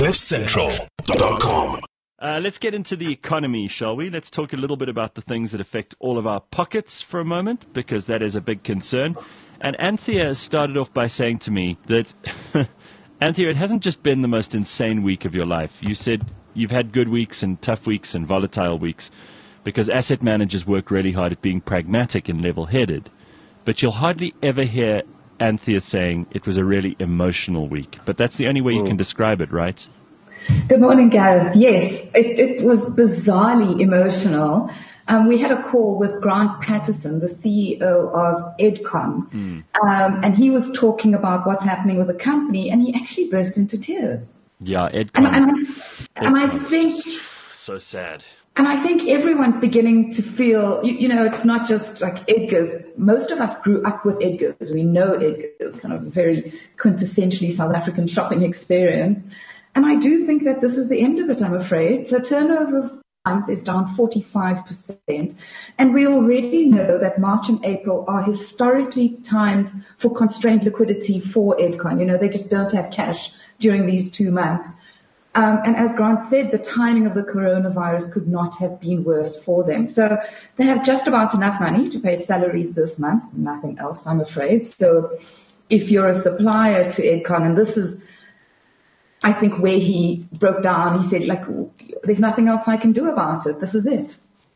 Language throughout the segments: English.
CliffCentral.com. Let's get into the economy, shall we? Let's talk a little bit about the things that affect all of our pockets for a moment, because that is a big concern. And Anthea started off by saying to me that, Anthea, it hasn't just been the most insane week of your life. You said you've had good weeks and tough weeks and volatile weeks because asset managers work really hard at being pragmatic and level-headed. But you'll hardly ever hear Anthea saying it was a really emotional week. But that's the only way you can describe it, right? Good morning, Gareth. Yes, it was bizarrely emotional. We had a call with Grant Patterson, the CEO of Edcon, and he was talking about what's happening with the company, and he actually burst into tears. Yeah, Edcon. And I think... So sad. And I think everyone's beginning to feel, you know, it's not just like Edgar's. Most of us grew up with Edgar's. We know Edgar's, kind of a very quintessentially South African shopping experience. And I do think that this is the end of it, I'm afraid. So turnover for the month is down 45%. And we already know that March and April are historically times for constrained liquidity for Edcon. You know, they just don't have cash during these 2 months. And as Grant said, the timing of the coronavirus could not have been worse for them. So they have just about enough money to pay salaries this month, nothing else, I'm afraid. So if you're a supplier to Edcon, and this is, I think, where he broke down, he said, like, there's nothing else I can do about it. This is it.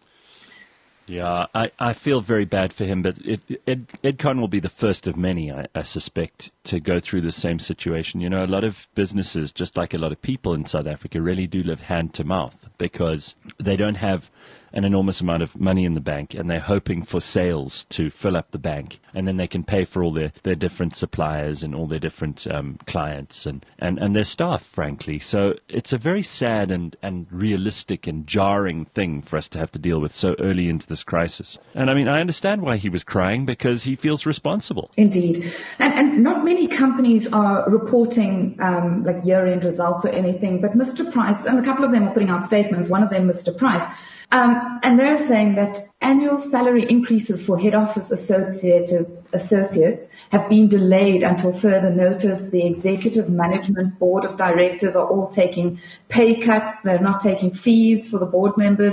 Yeah, I feel very bad for him, but Edcon will be the first of many, I suspect, to go through the same situation. You know, a lot of businesses, just like a lot of people in South Africa, really do live hand to mouth because they don't have an enormous amount of money in the bank, and they're hoping for sales to fill up the bank, and then they can pay for all their different suppliers and all their different clients and their staff, frankly. So it's a very sad and realistic and jarring thing for us to have to deal with so early into this crisis. And I mean, I understand why he was crying, because he feels responsible. Indeed. And not many companies are reporting like year-end results or anything, but Mr. Price, and a couple of them are putting out statements, one of them Mr. Price, and they're saying that annual salary increases for head office associates have been delayed until further notice. The executive management board of directors are all taking pay cuts. They're not taking fees for the board members.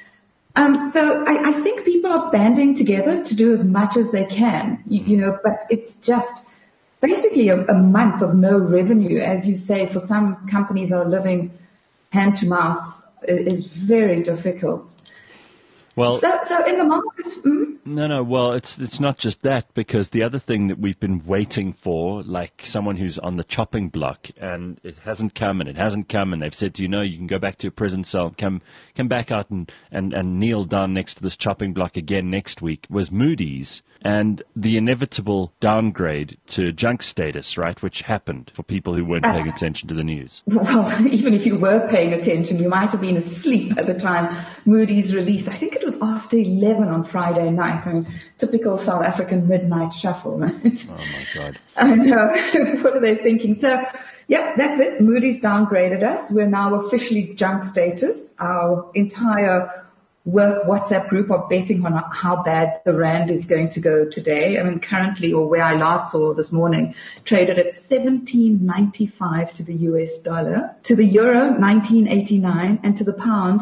So I think people are banding together to do as much as they can, you know, but it's just basically a month of no revenue, as you say, for some companies that are living hand to mouth. Is very difficult. Well, so in the market, No, well, it's not just that, because the other thing that we've been waiting for, like someone who's on the chopping block, and it hasn't come, and they've said to you, no, you can go back to a prison cell, come back out and kneel down next to this chopping block again next week, was Moody's. And the inevitable downgrade to junk status, right, which happened for people who weren't paying attention to the news. Well, even if you were paying attention, you might have been asleep at the time Moody's released. I think it was after 11 on Friday night. I mean, typical South African midnight shuffle, right? Oh, my God. I know. What are they thinking? So, yeah, that's it. Moody's downgraded us. We're now officially junk status. Our entire work WhatsApp group are betting on how bad the rand is going to go today. I mean, currently, or where I last saw this morning, traded at 17.95 to the US dollar, to the euro 19.89, and to the pound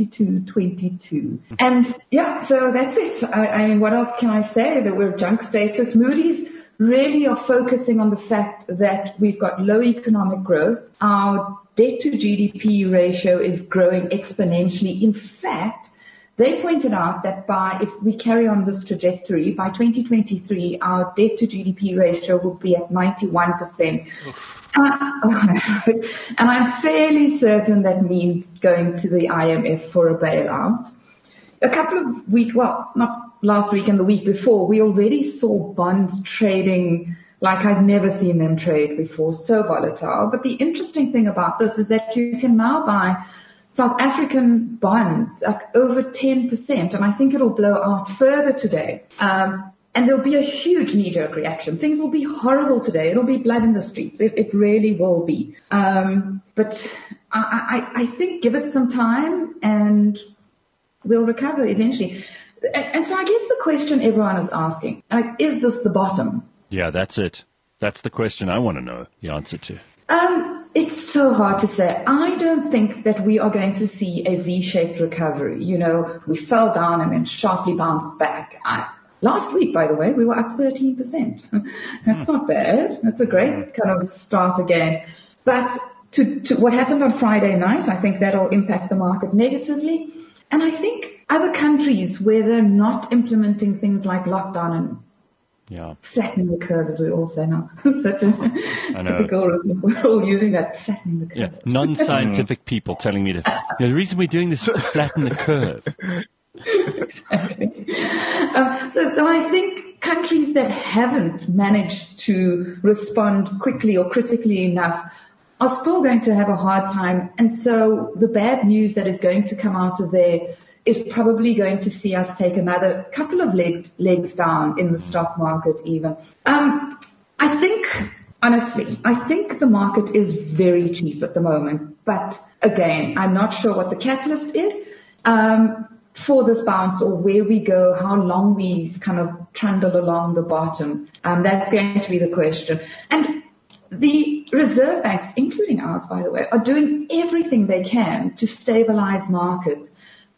22.22. And yeah, so that's it. I mean, what else can I say? That we're junk status. Moody's really are focusing on the fact that we've got low economic growth. Our debt to GDP ratio is growing exponentially. In fact, they pointed out that if we carry on this trajectory, by 2023, our debt to GDP ratio will be at 91%. And I'm fairly certain that means going to the IMF for a bailout. A couple of weeks, well, not last week and the week before, we already saw bonds trading like I've never seen them trade before, so volatile. But the interesting thing about this is that you can now buy South African bonds, like over 10%, and I think it'll blow out further today. And there'll be a huge knee-jerk reaction. Things will be horrible today. It'll be blood in the streets. It really will be. But I think give it some time and we'll recover eventually. And so I guess the question everyone is asking, like, is this the bottom? Yeah, that's it. That's the question I want to know the answer to. It's so hard to say. I don't think that we are going to see a V-shaped recovery. You know, we fell down and then sharply bounced back. Last week, by the way, we were up 13%. That's not bad. That's a great kind of start again. But to what happened on Friday night, I think that'll impact the market negatively. And I think other countries where they're not implementing things like lockdown and flattening the curve, as we all say now. Such a typical reason. We're all using that, flattening the curve. Yeah, non-scientific people telling me the reason we're doing this is to flatten the curve. Exactly. So I think countries that haven't managed to respond quickly or critically enough are still going to have a hard time. And so the bad news that is going to come out of there is probably going to see us take another couple of legs down in the stock market even. I think, honestly, the market is very cheap at the moment. But again, I'm not sure what the catalyst is for this bounce or where we go, how long we kind of trundle along the bottom. That's going to be the question. And the reserve banks, including ours, by the way, are doing everything they can to stabilize markets.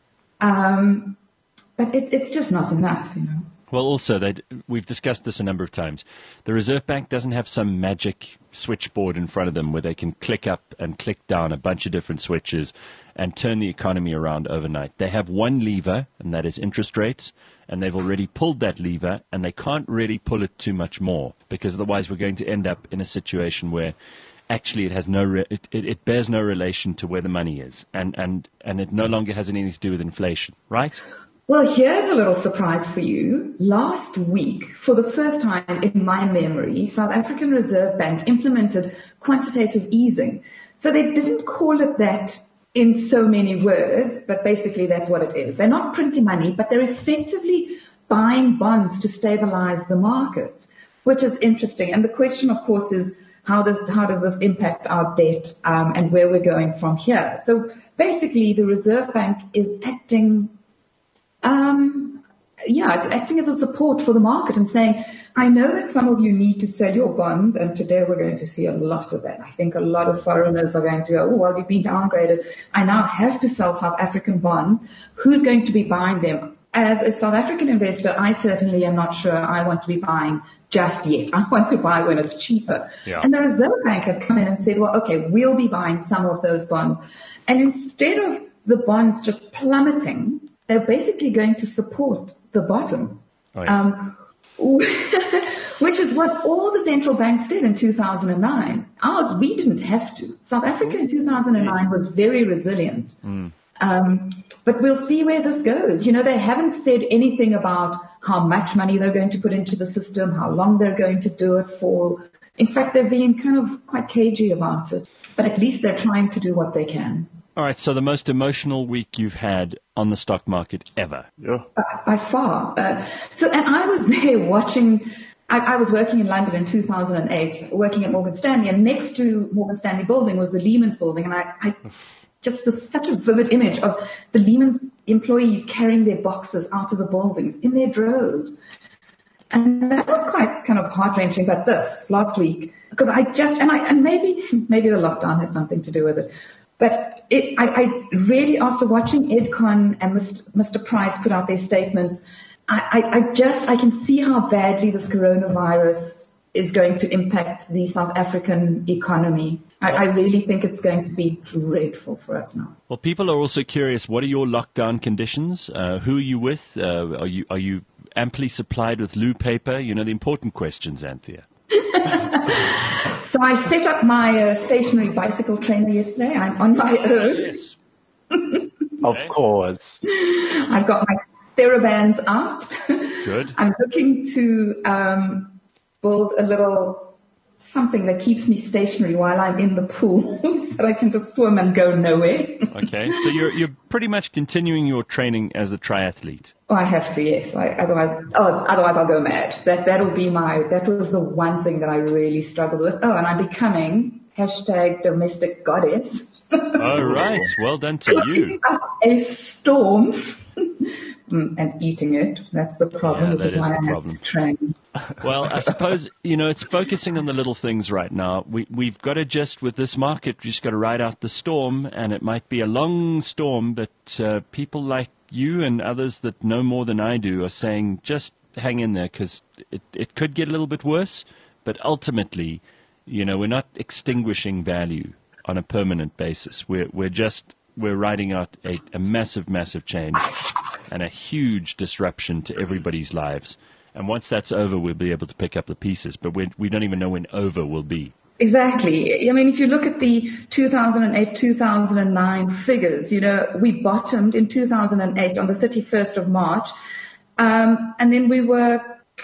But it's just not enough, you know. Well, also, we've discussed this a number of times. The Reserve Bank doesn't have some magic switchboard in front of them where they can click up and click down a bunch of different switches and turn the economy around overnight. They have one lever, and that is interest rates, and they've already pulled that lever, and they can't really pull it too much more, because otherwise we're going to end up in a situation where actually it has it bears no relation to where the money is, and it no longer has anything to do with inflation, right? Well, here's a little surprise for you. Last week, for the first time in my memory, South African Reserve Bank implemented quantitative easing. So they didn't call it that in so many words, but basically that's what it is. They're not printing money, but they're effectively buying bonds to stabilize the market, which is interesting. And the question, of course, is how does this impact our debt and where we're going from here? So basically, the Reserve Bank is acting it's acting as a support for the market and saying, I know that some of you need to sell your bonds, and today we're going to see a lot of that. I think a lot of foreigners are going to go, oh, well, you've been downgraded. I now have to sell South African bonds. Who's going to be buying them? As a South African investor, I certainly am not sure I want to be buying just yet. I want to buy when it's cheaper. Yeah. And the Reserve Bank have come in and said, well, okay, we'll be buying some of those bonds. And instead of the bonds just plummeting, they're basically going to support the bottom, which is what all the central banks did in 2009. Ours, we didn't have to. South Africa in 2009 was very resilient. But we'll see where this goes. You know, they haven't said anything about how much money they're going to put into the system, how long they're going to do it for. In fact, they're being kind of quite cagey about it. But at least they're trying to do what they can. All right, so the most emotional week you've had on the stock market ever? Yeah. By far. And I was there watching. I was working in London in 2008, working at Morgan Stanley, and next to Morgan Stanley building was the Lehman's building. And I just such a vivid image of the Lehman's employees carrying their boxes out of the buildings in their droves. And that was quite kind of heart-wrenching. But this last week, because maybe the lockdown had something to do with it. But I really, after watching Edcon and Mr. Price put out their statements, I can see how badly this coronavirus is going to impact the South African economy. I really think it's going to be dreadful for us now. Well, people are also curious, what are your lockdown conditions? Who are you with? Are you amply supplied with loo paper? You know, the important questions, Anthea. So I set up my stationary bicycle trainer yesterday. I'm on my own. Yes. Of course. I've got my TheraBands out. Good. I'm looking to build a little something that keeps me stationary while I'm in the pool so that I can just swim and go nowhere. Okay, so you're pretty much continuing your training as a triathlete. Oh, I have to, yes. Otherwise I'll go mad. That was the one thing that I really struggled with. Oh, and I'm becoming #domestic goddess. Oh, right. Well done to you. A storm and eating it. That's the problem, which is why I have to train. Well, I suppose, it's focusing on the little things right now. We've got to just, with this market, we just got to ride out the storm, and it might be a long storm, but people like you and others that know more than I do are saying just hang in there, because it could get a little bit worse, but ultimately, we're not extinguishing value on a permanent basis. We're riding out a massive, massive change and a huge disruption to everybody's lives. And once that's over, we'll be able to pick up the pieces. But we don't even know when over will be. Exactly. I mean, if you look at the 2008, 2009 figures, we bottomed in 2008 on the 31st of March. And then we were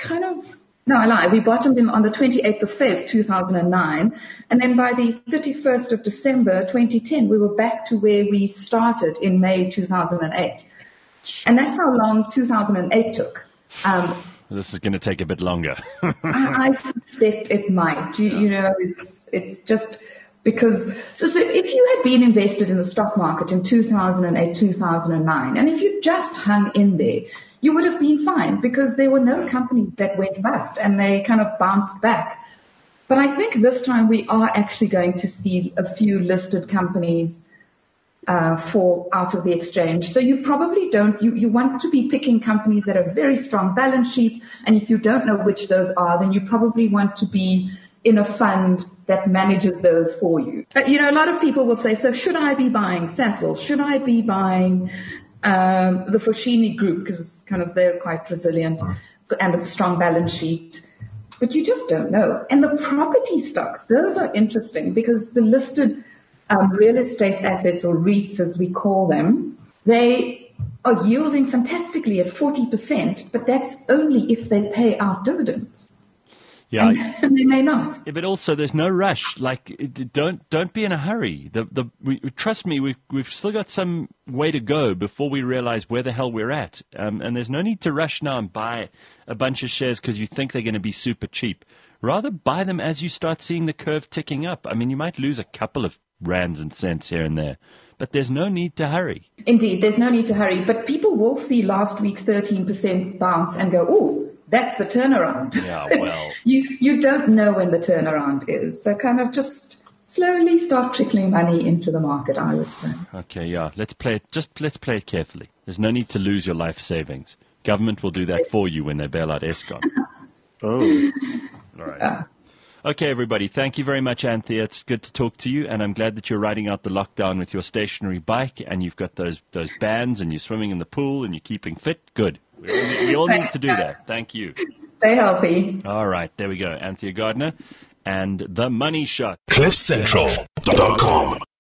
we bottomed on the 28th of Feb 2009. And then by the 31st of December 2010, we were back to where we started in May 2008. And that's how long 2008 took. This is going to take a bit longer. I suspect it might. It's just because. So if you had been invested in the stock market in 2008, 2009, and if you just hung in there, you would have been fine because there were no companies that went bust and they kind of bounced back. But I think this time we are actually going to see a few listed companies fall out of the exchange. So you probably you want to be picking companies that have very strong balance sheets. And if you don't know which those are, then you probably want to be in a fund that manages those for you. A lot of people will say, so should I be buying Sasol? Should I be buying the Foschini Group, because they're quite resilient and a strong balance sheet? But you just don't know. And the property stocks, those are interesting because the listed real estate assets, or REITs as we call them, they are yielding fantastically at 40%, but that's only if they pay out dividends. Yeah, and they may not. But also, there's no rush. Don't be in a hurry. Trust me, we've still got some way to go before we realize where the hell we're at. And there's no need to rush now and buy a bunch of shares because you think they're going to be super cheap. Rather, buy them as you start seeing the curve ticking up. I mean, you might lose a couple of rands and cents here and there, but there's no need to hurry. Indeed, there's no need to hurry. But people will see last week's 13% bounce and go, "Oh, that's the turnaround." Yeah, well, you don't know when the turnaround is, so kind of just slowly start trickling money into the market, I would say. Okay, yeah, let's play it carefully. There's no need to lose your life savings. Government will do that for you when they bail out Eskom. Oh, all right. Okay, everybody, thank you very much, Anthea. It's good to talk to you, and I'm glad that you're riding out the lockdown with your stationary bike, and you've got those bands, and you're swimming in the pool, and you're keeping fit. Good. We all need to do that. Thank you. Stay healthy. All right, there we go. Anthea Gardner and The Money Shot. CliffCentral.com